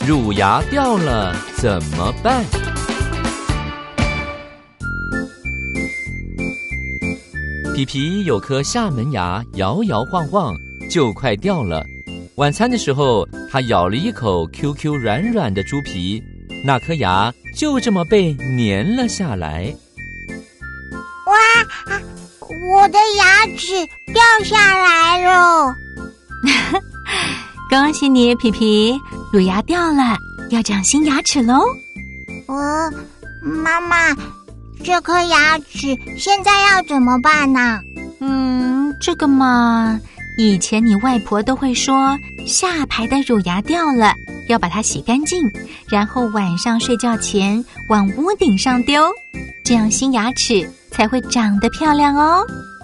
乳牙掉了怎么办？皮皮有颗厦门牙，摇摇晃晃，就快掉了。晚餐的时候，他咬了一口 QQ 软软的猪皮，那颗牙就这么被粘了下来。 哇，我的牙齿掉下来了！ 恭喜你，皮皮，乳牙掉了，要长新牙齿喽。 妈妈，这颗牙齿现在要怎么办呢？ 这个嘛，以前你外婆都会说，下排的乳牙掉了，要把它洗干净，然后晚上睡觉前往屋顶上丢，这样新牙齿才会长得漂亮哦。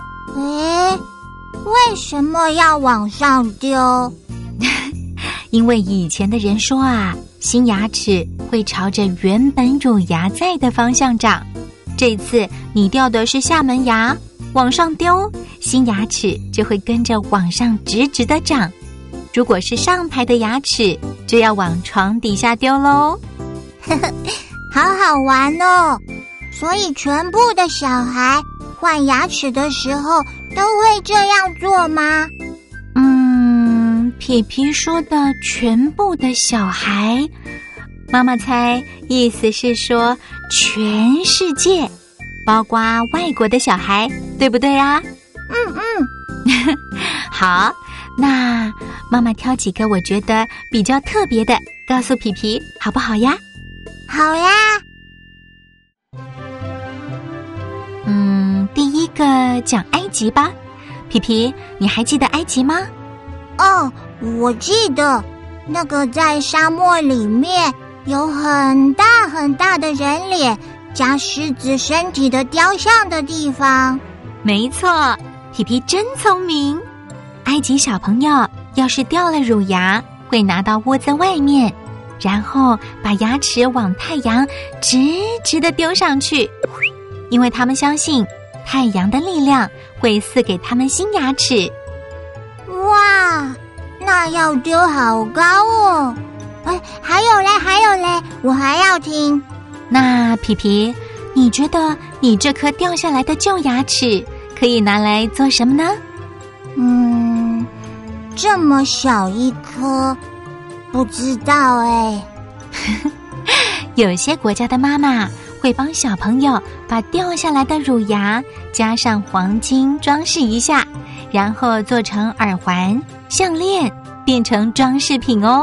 为什么要往上丢？ 因为以前的人说啊，新牙齿会朝着原本乳牙在的方向长。这次你掉的是厦门牙，往上丢，新牙齿就会跟着往上直直的长。如果是上排的牙齿，就要往床底下丢咯。 好好玩哦！所以全部的小孩换牙齿的时候都会这样做吗？ 皮皮说的全部的小孩，妈妈猜意思是说全世界，包括外国的小孩，对不对啊？好，那妈妈挑几个我觉得比较特别的，告诉皮皮好不好呀？ 好呀。 第一个讲埃及吧。皮皮，你还记得埃及吗？ 我记得那个在沙漠里面有很大很大的人脸加狮子身体的雕像的地方。 没错，皮皮真聪明。埃及小朋友要是掉了乳牙，会拿到窝子外面，然后把牙齿往太阳直直地丢上去，因为他们相信太阳的力量会赐给他们新牙齿。 哇，那要丢好高哦！还有嘞，我还要听。 那皮皮，你觉得你这颗掉下来的旧牙齿可以拿来做什么呢？ 这么小一颗，不知道哎。 有些国家的妈妈会帮小朋友把掉下来的乳牙加上黄金装饰一下，然后做成耳环、项链，变成装饰品哦。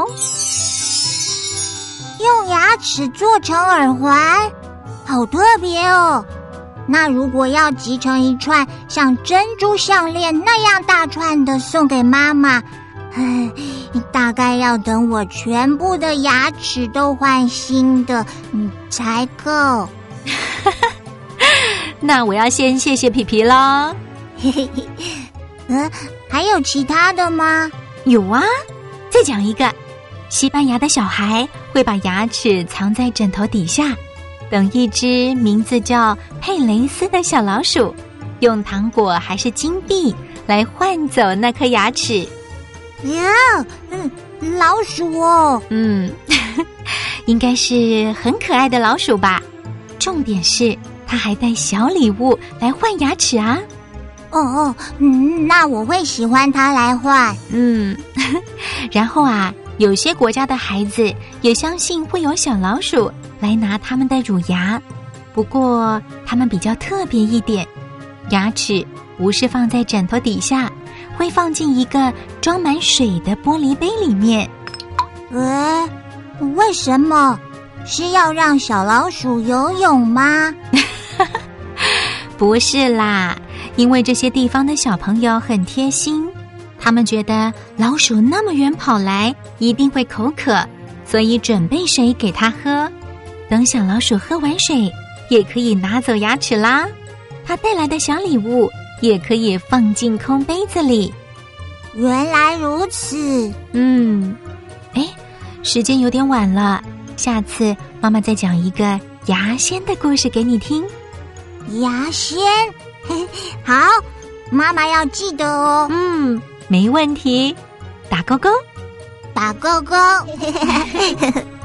用牙齿做成耳环，好特别哦。那如果要集成一串像珍珠项链那样大串的送给妈妈，大概要等我全部的牙齿都换新的才够。 那我要先谢谢皮皮咯。 还有其他的吗？ 有啊，再讲一个。西班牙的小孩会把牙齿藏在枕头底下，等一只名字叫佩雷斯的小老鼠用糖果还是金币来换走那颗牙齿。 老鼠哦。 应该是很可爱的老鼠吧。重点是它还带小礼物来换牙齿啊。 那我会喜欢它来换。 然后啊，有些国家的孩子也相信会有小老鼠来拿他们的乳牙，不过他们比较特别一点，牙齿不是放在枕头底下，会放进一个装满水的玻璃杯里面。 为什么？是要让小老鼠游泳吗？ 不是啦，因为这些地方的小朋友很贴心，他们觉得老鼠那么远跑来一定会口渴，所以准备水给它喝。等小老鼠喝完水，也可以拿走牙齿啦。它带来的小礼物也可以放进空杯子里。 原来如此。 时间有点晚了，下次妈妈再讲一个牙仙的故事给你听。 牙仙？好，妈妈要记得哦。 没问题，打勾勾。 打勾勾。